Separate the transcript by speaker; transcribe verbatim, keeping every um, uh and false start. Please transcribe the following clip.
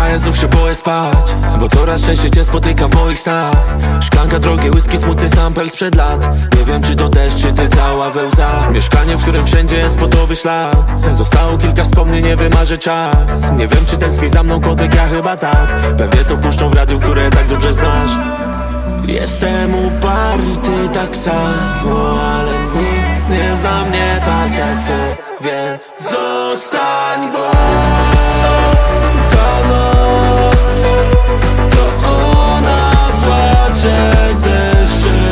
Speaker 1: ja znów się boję spać, bo coraz częściej cię spotykam w moich snach. Szklanka, drogie whisky, smutny sampel sprzed lat. Nie wiem czy to deszcz, czy ty cała we łzach. Mieszkanie, w którym wszędzie jest po tobie ślad. Zostało kilka wspomnień, nie wymarzy czas. Nie wiem czy tęskni za mną kotek, ja chyba tak. Pewnie to puszczą w radiu, które tak dobrze znasz. Jestem uparty tak samo, ale nikt nie zna mnie tak jak ty. Więc zostań, bo